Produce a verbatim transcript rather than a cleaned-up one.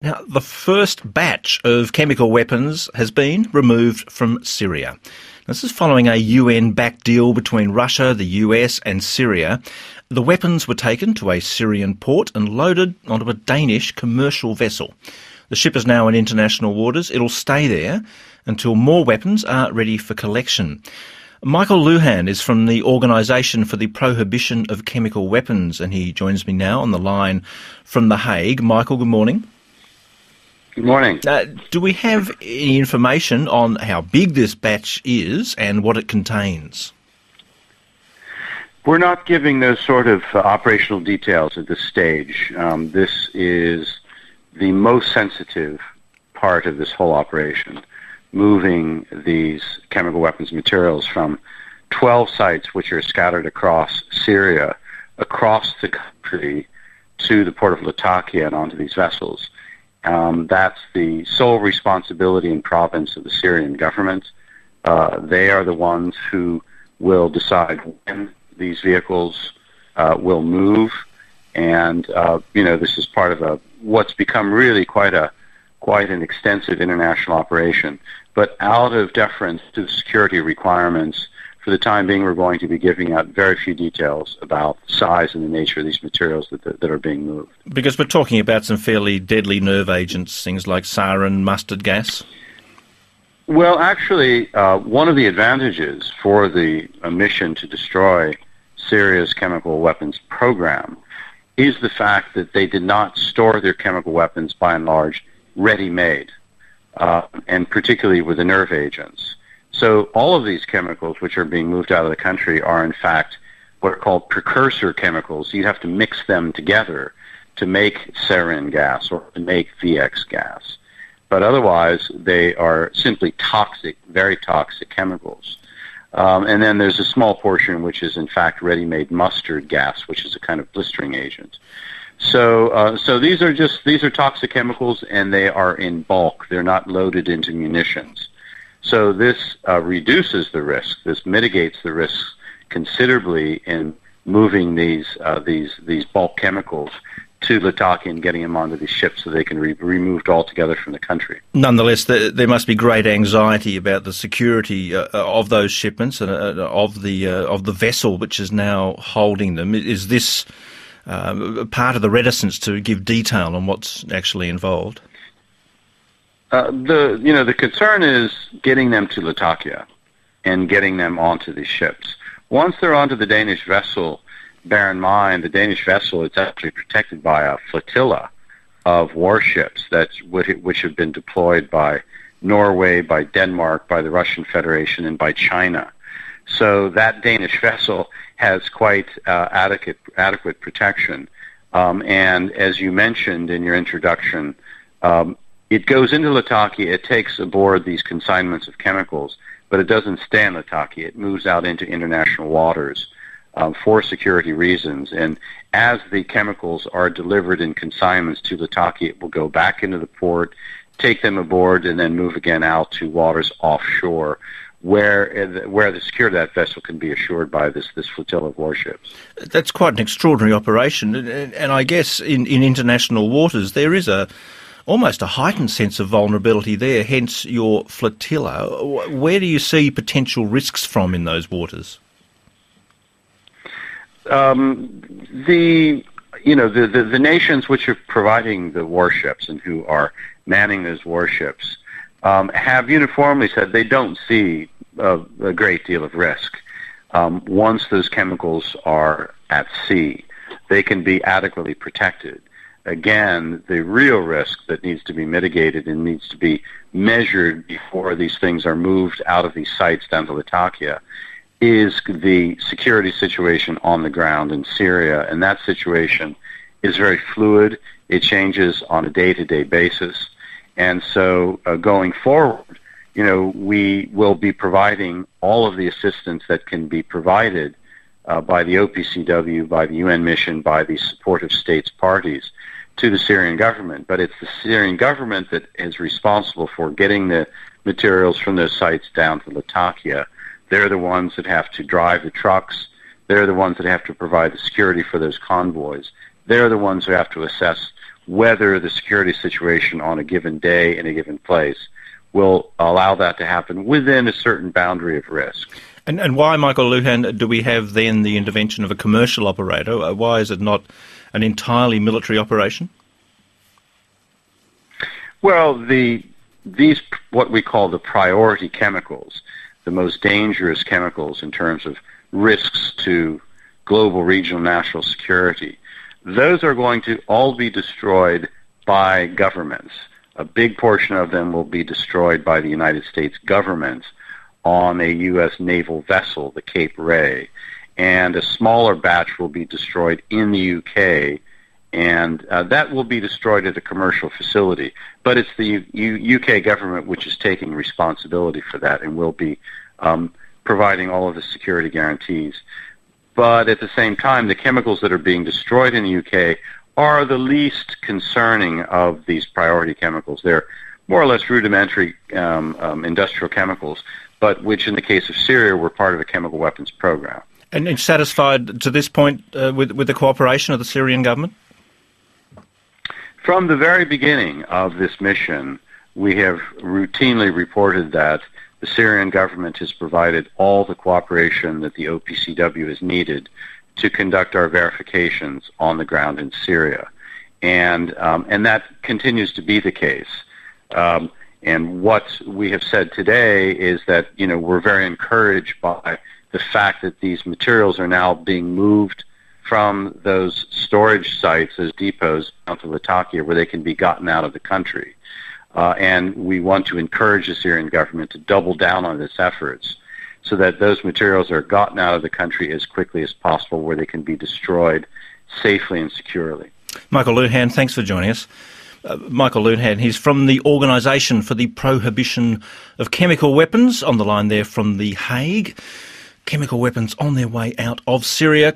Now, the first batch of chemical weapons has been removed from Syria. This is following a U N-backed deal between Russia, the U S and Syria. The weapons were taken to a Syrian port and loaded onto a Danish commercial vessel. The ship is now in international waters. It'll stay there until more weapons are ready for collection. Michael Luhan is from the Organisation for the Prohibition of Chemical Weapons, and he joins me now on the line from The Hague. Michael, good morning. Good morning. Uh, do we have any information on how big this batch is and what it contains? We're not giving those sort of uh, operational details at this stage. Um, this is the most sensitive part of this whole operation, moving these chemical weapons materials from twelve sites which are scattered across Syria, across the country to the port of Latakia and onto these vessels. Um, that's the sole responsibility and province of the Syrian government. Uh, they are the ones who will decide when these vehicles uh, will move, and uh, you know this is part of a what's become really quite a quite an extensive international operation. But out of deference to the security requirements, for the time being, we're going to be giving out very few details about the size and the nature of these materials that, that, that are being moved. Because we're talking about some fairly deadly nerve agents, things like sarin, mustard gas. Well, actually, uh, one of the advantages for the uh, mission to destroy Syria's chemical weapons program is the fact that they did not store their chemical weapons, by and large, ready-made, uh, and particularly with the nerve agents. So all of these chemicals which are being moved out of the country are, in fact, what are called precursor chemicals. You have to mix them together to make sarin gas or to make V X gas. But otherwise, they are simply toxic, very toxic chemicals. Um, and then there's a small portion which is, in fact, ready-made mustard gas, which is a kind of blistering agent. So, uh, so these are just these are toxic chemicals, and they are in bulk. They're not loaded into munitions. So this uh, reduces the risk. This mitigates the risks considerably in moving these uh, these these bulk chemicals to Latakia and getting them onto these ships so they can be removed altogether from the country. Nonetheless, there, there must be great anxiety about the security uh, of those shipments and uh, of the uh, of the vessel which is now holding them. Is this uh, part of the reticence to give detail on what's actually involved? Uh, the you know the concern is getting them to Latakia and getting them onto these ships. Once they're onto the Danish vessel, bear in mind the Danish vessel is actually protected by a flotilla of warships that which have been deployed by Norway, by Denmark, by the Russian Federation, and by China. So that Danish vessel has quite uh, adequate adequate protection. Um, and as you mentioned in your introduction, Um, It goes into Latakia, it takes aboard these consignments of chemicals, but it doesn't stay in Latakia. It moves out into international waters um, for security reasons. And as the chemicals are delivered in consignments to Latakia, it will go back into the port, take them aboard, and then move again out to waters offshore, where where the security of that vessel can be assured by this, this flotilla of warships. That's quite an extraordinary operation. And, and I guess in, in international waters there is a almost a heightened sense of vulnerability there, hence your flotilla. Where do you see potential risks from in those waters? Um, the you know the, the the nations which are providing the warships and who are manning those warships um, have uniformly said they don't see a, a great deal of risk. Um, once those chemicals are at sea, they can be adequately protected. Again, the real risk that needs to be mitigated and needs to be measured before these things are moved out of these sites down to Latakia is the security situation on the ground in Syria. And that situation is very fluid. It changes on a day-to-day basis. And so uh, going forward, you know, we will be providing all of the assistance that can be provided uh, by the O P C W, by the U N mission, by the supportive states parties to the Syrian government. But it's the Syrian government that is responsible for getting the materials from those sites down to Latakia. They're the ones that have to drive the trucks. They're the ones that have to provide the security for those convoys. They're the ones who have to assess whether the security situation on a given day in a given place will allow that to happen within a certain boundary of risk. And, and why, Michael Lujan, do we have then the intervention of a commercial operator? Why is it not an entirely military operation? Well, the these what we call the priority chemicals, the most dangerous chemicals in terms of risks to global, regional, national security, those are going to all be destroyed by governments. A big portion of them will be destroyed by the United States government on a U S naval vessel, the Cape Ray, and a smaller batch will be destroyed in the U K, and uh, that will be destroyed at a commercial facility. But it's the U- U- UK government which is taking responsibility for that and will be um, providing all of the security guarantees. But at the same time, the chemicals that are being destroyed in the U K are the least concerning of these priority chemicals. They're more or less rudimentary um, um, industrial chemicals, but which in the case of Syria were part of a chemical weapons program. And, and satisfied to this point uh, with, with the cooperation of the Syrian government? From the very beginning of this mission, we have routinely reported that the Syrian government has provided all the cooperation that the O P C W has needed to conduct our verifications on the ground in Syria. And um, and that continues to be the case. Um, and what we have said today is that, you know, we're very encouraged by the fact that these materials are now being moved from those storage sites, those depots, down to Latakia, where they can be gotten out of the country. Uh, and we want to encourage the Syrian government to double down on its efforts so that those materials are gotten out of the country as quickly as possible, where they can be destroyed safely and securely. Michael Lujan, thanks for joining us. Uh, Michael Lujan, he's from the Organisation for the Prohibition of Chemical Weapons, on the line there from The Hague. Chemical weapons on their way out of Syria.